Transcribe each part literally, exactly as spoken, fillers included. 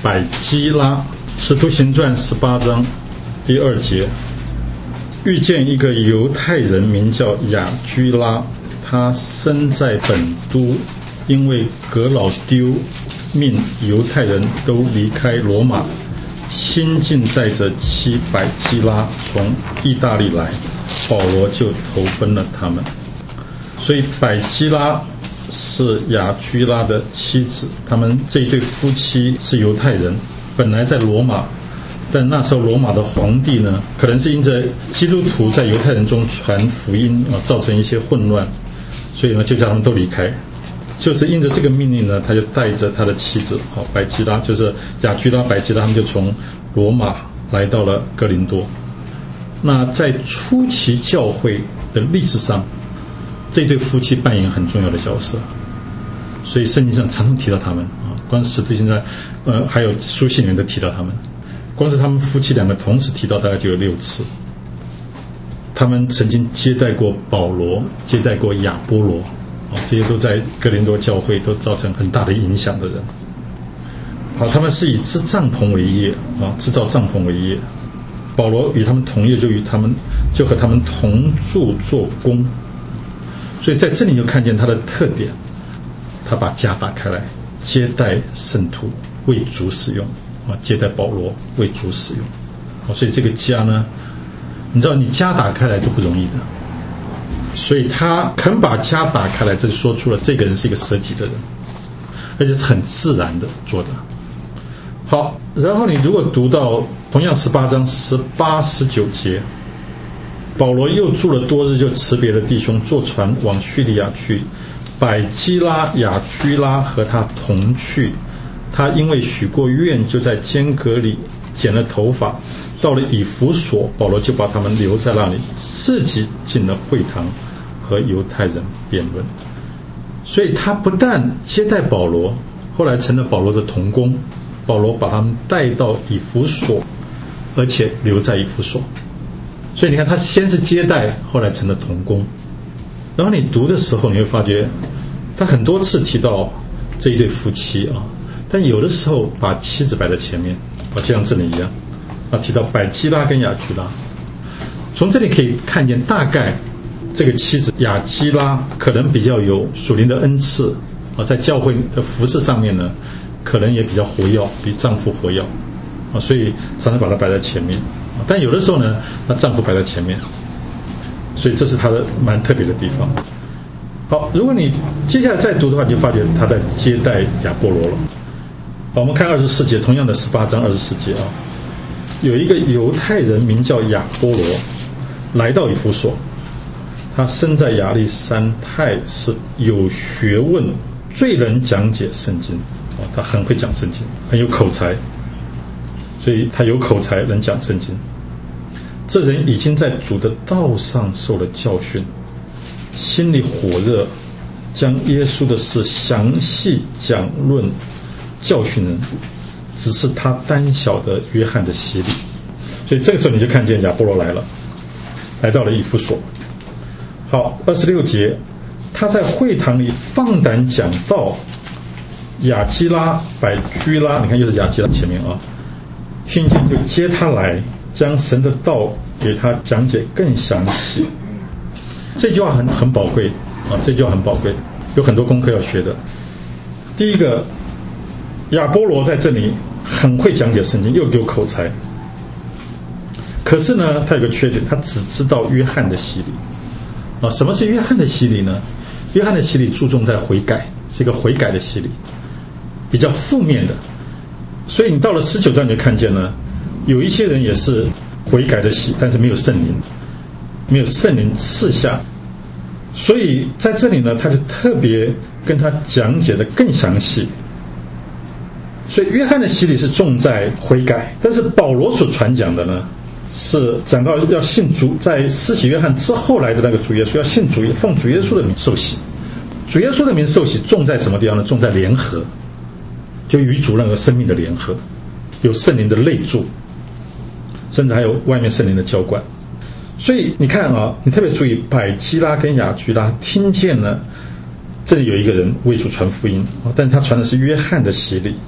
百基拉。使徒行传十八章第二节，遇见一个犹太人名叫雅居拉，他生在本都，因为革老丢命犹太人都离开罗马，新近带着妻百基拉从意大利来，保罗就投奔了他们。所以百基拉是雅居拉的妻子，他们这一对夫妻是犹太人，本来在罗马，但那时候罗马的皇帝呢，可能是因着基督徒在犹太人中传福音啊，造成一些混乱，所以呢就叫他们都离开。就是因着这个命令呢，他就带着他的妻子啊百基拉，就是雅居拉、百基拉，他们就从罗马来到了哥林多。那在初期教会的历史上，这对夫妻扮演很重要的角色，所以圣经上常常提到他们啊，光是使徒行传呃还有书信里面都提到他们，光是他们夫妻两个同时提到大概就有六次。他们曾经接待过保罗，接待过亚波罗啊，这些都在哥林多教会都造成很大的影响的人。好，他们是以织帐篷为业啊，制造帐篷为业。保罗与他们同业，就与他们就和他们同住做工。所以在这里就看见他的特点，他把家打开来接待圣徒，为主使用啊，接待保罗为主使用。好，所以这个家呢，你知道你家打开来就不容易的，所以他肯把家打开来，这就说出了这个人是一个舍己的人，而且是很自然的做的。好，然后你如果读到同样十八章十八十九节，保罗又住了多日，就辞别了弟兄，坐船往叙利亚去。百基拉、雅居拉和他同去。他因为许过愿，就在间隔里剪了头发。到了以弗所，保罗就把他们留在那里，自己进了会堂和犹太人辩论。所以他不但接待保罗，后来成了保罗的同工，保罗把他们带到以弗所，而且留在以弗所。所以你看，他先是接待，后来成了同工。然后你读的时候，你会发觉他很多次提到这一对夫妻啊，但有的时候把妻子摆在前面啊，就像这里一样啊，提到百基拉跟雅居拉。从这里可以看见，大概这个妻子雅基拉可能比较有属灵的恩赐啊，在教会的服事上面呢，可能也比较活跃，比丈夫活跃啊，所以常常把她摆在前面。但有的时候呢，她丈夫摆在前面，所以这是她的蛮特别的地方。好，如果你接下来再读的话，你就发觉她在接待亚波罗了。好，我们看二十四节，同样的十八章二十四节啊，有一个犹太人名叫亚波罗，来到以弗所，他生在亚历山太，是有学问，最能讲解圣经啊，他很会讲圣经，很有口才。所以他有口才，能讲圣经。这人已经在主的道上受了教训，心里火热，将耶稣的事详细讲论，教训人，只是他单晓得约翰的洗礼。所以这个时候你就看见亚波罗来了，来到了以弗所。好，二十六节，他在会堂里放胆讲道，雅基拉、百居拉，你看又是雅基拉前面啊，听见就接他来，将神的道给他讲解更详细。这句话很很宝贵啊，这句话很宝贵，有很多功课要学的。第一个，亚波罗在这里很会讲解圣经，又有口才，可是呢，他有个缺点，他只知道约翰的洗礼啊。什么是约翰的洗礼呢？约翰的洗礼注重在悔改，是一个悔改的洗礼，比较负面的。所以你到了十九章你就看见了，有一些人也是悔改的洗，但是没有圣灵，没有圣灵赐下。所以在这里呢，他就特别跟他讲解的更详细。所以约翰的洗礼是重在悔改，但是保罗所传讲的呢，是讲到要信主，在施洗约翰之后来的那个主耶稣，要信主，奉主耶稣的名受洗。主耶稣的名受洗重在什么地方呢？重在联合，就与主那个生命的联合，有圣灵的内住，甚至还有外面圣灵的浇灌。所以你看啊，你特别注意百基拉跟雅居拉听见了这里有一个人为主传福音，但是他传的是约翰的洗礼。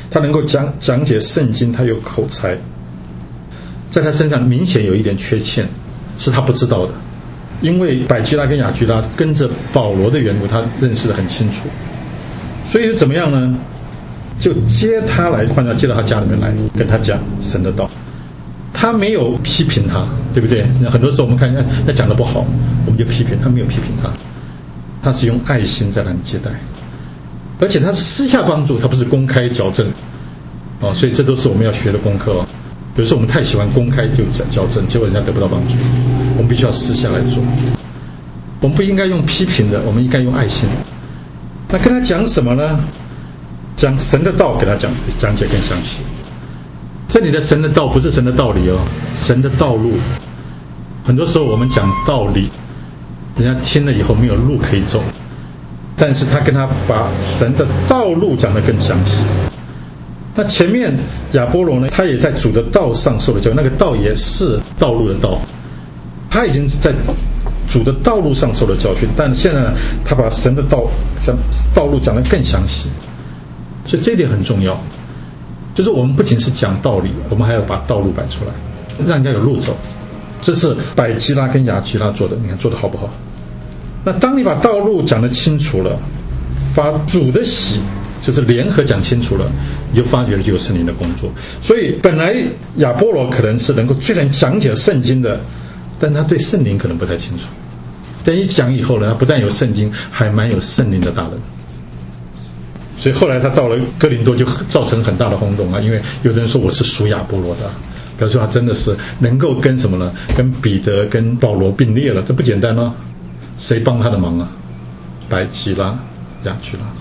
他能够讲讲解圣经，他有口才，在他身上明显有一点缺陷，是他不知道的。因为百基拉跟雅居拉跟着保罗的缘故，他认识得很清楚，所以怎么样呢？就接他来，换到接到他家里面来，跟他讲神的道。他没有批评他，对不对？很多时候我们看他讲的不好，我们就批评他，没有批评他，他是用爱心在那里接待，而且他是私下帮助，他不是公开矫正哦，所以这都是我们要学的功课哦。有时候我们太喜欢公开就矫正，结果人家得不到帮助，我们必须要私下来做。我们不应该用批评的，我们应该用爱心。那跟他讲什么呢？讲神的道，给他讲讲解更详细。这里的神的道不是神的道理哦，神的道路。很多时候我们讲道理，人家听了以后没有路可以走，但是他跟他把神的道路讲得更详细。那前面亚波罗呢，他也在主的道上受了教育，那个道也是道路的道，他已经在主的道路上受了教训，但现在呢，他把神的道讲道路讲得更详细，所以这一点很重要。就是我们不仅是讲道理，我们还要把道路摆出来，让人家有路走。这是百基拉跟雅基拉做的，你看做得好不好？那当你把道路讲得清楚了，把主的喜就是联合讲清楚了，你就发觉了就有圣灵的工作。所以本来亚波罗可能是能够最能讲解圣经的，但他对圣灵可能不太清楚。但一讲以后呢，他不但有圣经，还蛮有圣灵的大能。所以后来他到了哥林多就造成很大的轰动啊，因为有的人说我是属亚波罗的，表示他真的是能够跟什么呢？跟彼得跟保罗并列了，这不简单哦。谁帮他的忙啊？百基拉、雅居拉。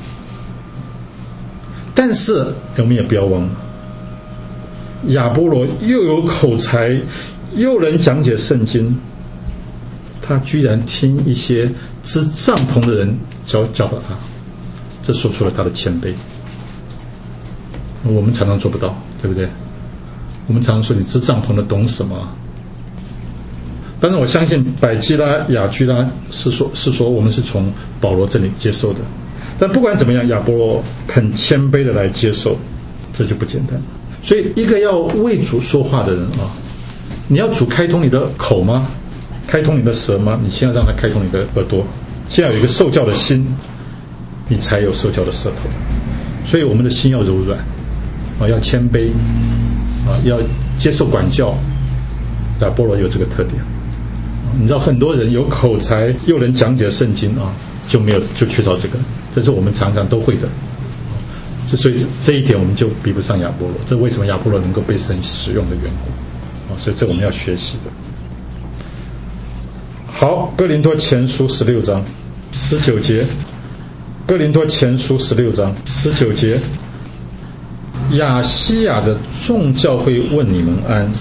但是我们也不要忘了，亚波罗又有口才，又能讲解圣经，他居然听一些支帐篷的人教教导他，这说出了他的谦卑。我们常常做不到，对不对？我们常常说你支帐篷的懂什么？当然我相信百基拉、雅居拉是说是说我们是从保罗这里接受的，但不管怎么样，亚波罗很谦卑的来接受，这就不简单。所以一个要为主说话的人啊，你要主开通你的口吗？开通你的舌吗？你先要让他开通你的耳朵，先要有一个受教的心，你才有受教的舌头。所以我们的心要柔软啊，要谦卑啊，要接受管教。亚波罗有这个特点。你知道很多人有口才又能讲解圣经啊，就没有就缺少这个，这是我们常常都会的。这所以这一点我们就比不上亚波罗，这为什么亚波罗能够被神使用的缘故啊？所以这我们要学习的。好，哥林多前书十六章十九节，哥林多前书十六章十九节，亚西亚的众教会问你们安，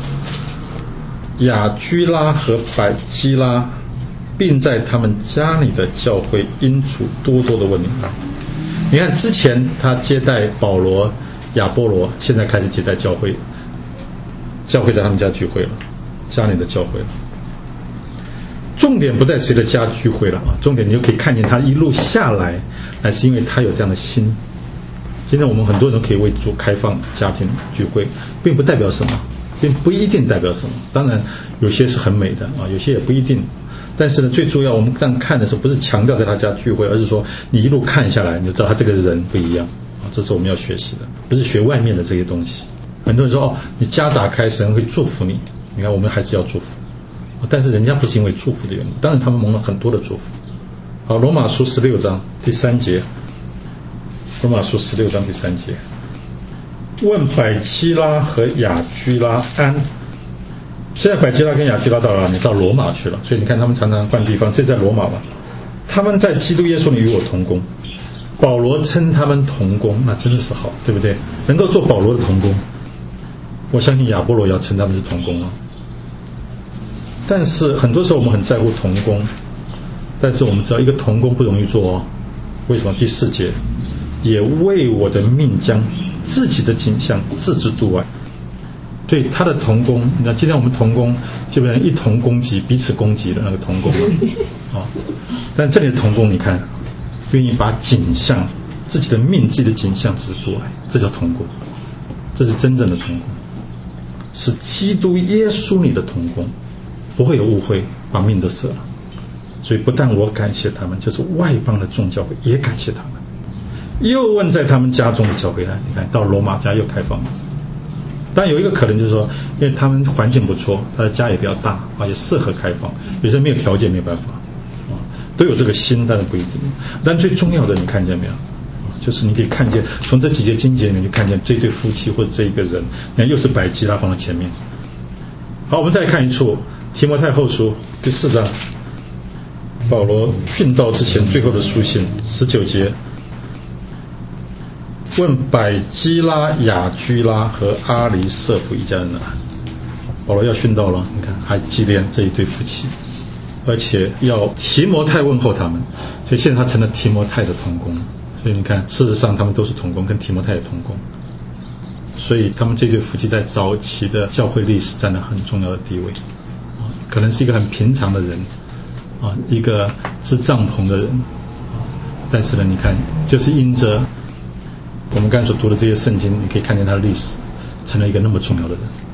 雅居拉和百基拉并在他们家里的教会因主多多的问你安。你看之前他接待保罗、亚波罗，现在开始接待教会，教会在他们家聚会了，家里的教会了。重点不在谁的家聚会了啊，重点你就可以看见他一路下来，乃是因为他有这样的心。今天我们很多人都可以为主开放家庭聚会，并不代表什么，并不一定代表什么。当然有些是很美的啊，有些也不一定。但是呢，最重要我们这样看的时候，不是强调在他家聚会，而是说你一路看下来，你就知道他这个人不一样啊，这是我们要学习的，不是学外面的这些东西。很多人说哦，你家打开，神会祝福你。你看我们还是要祝福，但是人家不是因为祝福的缘故，当然他们蒙了很多的祝福。好，罗马书十六章第三节，罗马书十六章第三节，问百基拉和雅居拉安。现在百基拉跟雅居拉到了，你到罗马去了，所以你看他们常常换地方，这在罗马吧。他们在基督耶稣里与我同工，保罗称他们同工，那真的是好，对不对？能够做保罗的同工，我相信亚波罗要称他们是同工啊。但是很多时候我们很在乎同工，但是我们知道一个同工不容易做哦。为什么？第四节，也为我的命将自己的景象置之度外。所以他的同工，你看今天我们同工基本上一同攻击，彼此攻击的那个同工啊。但这里的同工你看，愿意把景象自己的命、自己的景象只是独爱，这叫同工，这是真正的同工，是基督耶稣你的同工，不会有误会，把命都舍了。所以不但我感谢他们，就是外邦的众教会也感谢他们。又问在他们家中的教会，你看到罗马家又开放了。但有一个可能就是说，因为他们环境不错，他的家也比较大啊，也适合开放。有些没有条件没有办法啊，都有这个心，但是不一定。但最重要的，你看见没有？就是你可以看见，从这几节经节里面就看见这对夫妻或者这一个人，你看又是摆基拉放在前面。好，我们再看一处提摩太后书第四章，保罗殉道之前最后的书信十九节。问百基拉、雅居拉和阿里瑟福一家人呢？保罗要殉道了，你看还纪念这一对夫妻，而且要提摩太问候他们，所以现在他成了提摩太的同工。所以你看，事实上他们都是同工，跟提摩太也同工。所以他们这对夫妻在早期的教会历史占了很重要的地位，可能是一个很平常的人啊，一个织帐篷的人，但是呢，你看，就是因着我们刚才所读的这些圣经，你可以看见他的历史，成了一个那么重要的人。